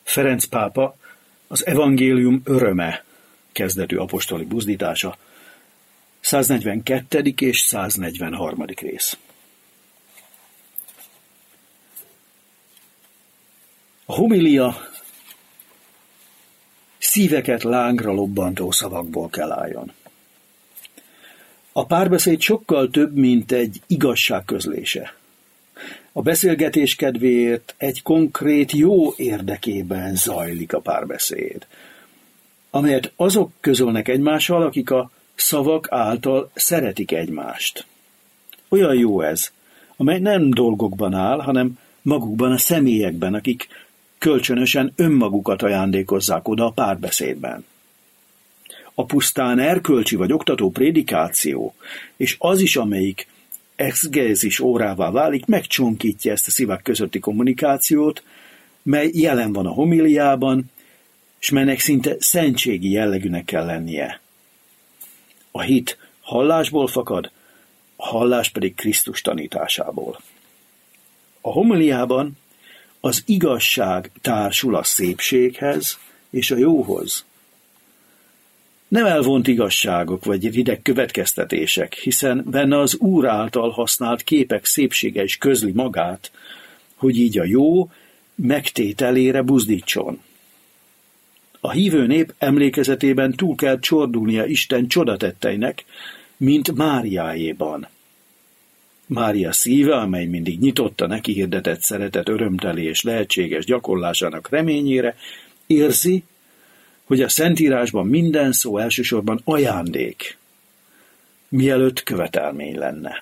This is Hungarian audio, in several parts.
Ferenc pápa az Evangélium öröme kezdetű apostoli buzdítása, 142. és 143. rész. A homilia szíveket lángra lobbantó szavakból kell álljon. A párbeszéd sokkal több, mint egy igazság közlése. A beszélgetés kedvéért egy konkrét jó érdekében zajlik a párbeszéd, amelyet azok közölnek egymással, akik a szavak által szeretik egymást. Olyan jó ez, amely nem dolgokban áll, hanem magukban a személyekben, akik kölcsönösen önmagukat ajándékozzák oda a párbeszédben. A pusztán erkölcsi vagy oktató prédikáció, és az is, amelyik exegézis órává válik, megcsonkítja ezt a szívek közötti kommunikációt, mely jelen van a homiliában, és melynek szinte szentségi jellegűnek kell lennie. A hit hallásból fakad, a hallás pedig Krisztus tanításából. A homiliában az igazság társul a szépséghez és a jóhoz. Nem elvont igazságok vagy rideg következtetések, hiszen benne az Úr által használt képek szépsége is közli magát, hogy így a jó megtételére buzdítson. A hívő nép emlékezetében túl kell csordulnia Isten csodatetteinek, mint Máriájéban. Mária szíve, amely mindig nyitotta neki hirdetett szeretet örömteli és lehetséges gyakorlásának reményére, érzi, hogy a Szentírásban minden szó elsősorban ajándék, mielőtt követelmény lenne.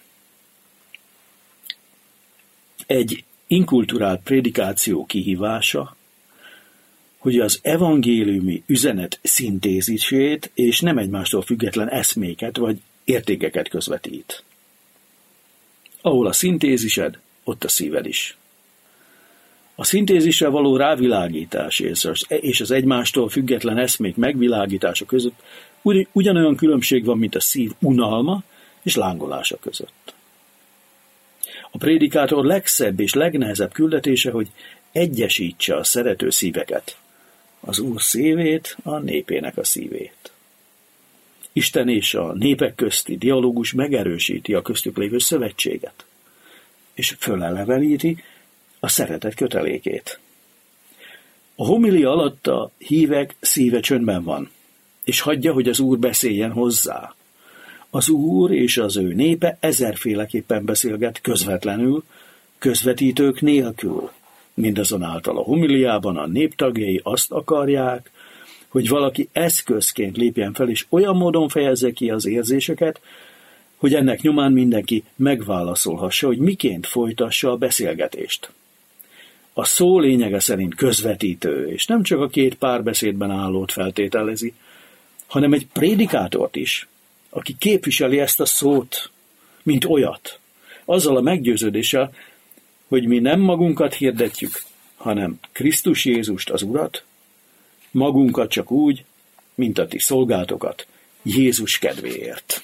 Egy inkulturált prédikáció kihívása, hogy az evangéliumi üzenet szintézisét és nem egymástól független eszméket vagy értékeket közvetít. Ahol a szintézised, ott a szíved is. A szintézisre való rávilágítás és az egymástól független eszmék megvilágítása között ugyanolyan különbség van, mint a szív unalma és lángolása között. A prédikátor legszebb és legnehezebb küldetése, hogy egyesítse a szerető szíveket, az Úr szívét, a népének a szívét. Isten és a népek közti dialógus megerősíti a köztük lévő szövetséget, és föleleveníti a szeretet kötelékét. A homilia alatt a hívek szíve csöndben van, és hagyja, hogy az Úr beszéljen hozzá. Az Úr és az ő népe ezerféleképpen beszélget közvetlenül, közvetítők nélkül. Mindazonáltal a homiliában a néptagjai azt akarják, hogy valaki eszközként lépjen fel, és olyan módon fejezze ki az érzéseket, hogy ennek nyomán mindenki megválaszolhassa, hogy miként folytassa a beszélgetést. A szó lényege szerint közvetítő, és nem csak a két párbeszédben állót feltételezi, hanem egy prédikátort is, aki képviseli ezt a szót, mint olyat, azzal a meggyőződéssel, hogy mi nem magunkat hirdetjük, hanem Krisztus Jézust, az Urat, magunkat csak úgy, mint a ti szolgáltokat, Jézus kedvéért.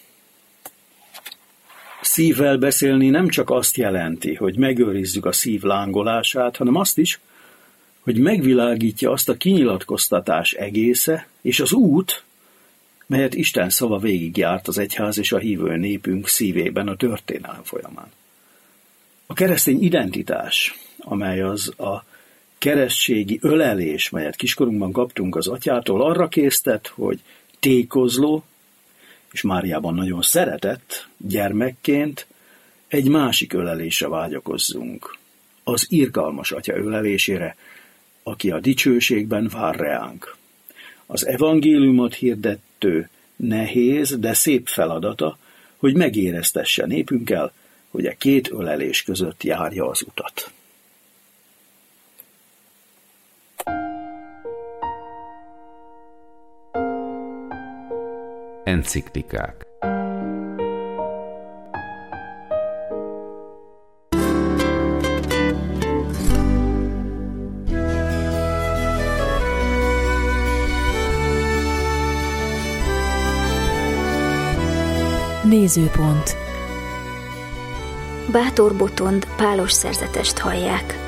Szívvel beszélni nem csak azt jelenti, hogy megőrizzük a szív lángolását, hanem azt is, hogy megvilágítja azt a kinyilatkoztatás egésze és az út, melyet Isten szava végigjárt az egyház és a hívő népünk szívében a történelem folyamán. A keresztény identitás, amely az a keresztségi ölelés, melyet kiskorunkban kaptunk az atyától, arra késztet, hogy tékozló, és Máriában nagyon szeretett gyermekként egy másik ölelésre vágyakozzunk, az irgalmas atya ölelésére, aki a dicsőségben vár reánk. Az evangéliumot hirdettő nehéz, de szép feladata, hogy megéreztesse népünkkel, hogy a két ölelés között járja az utat. Enciklikák. Nézőpont. Bátor Botond pálos szerzetest hallják.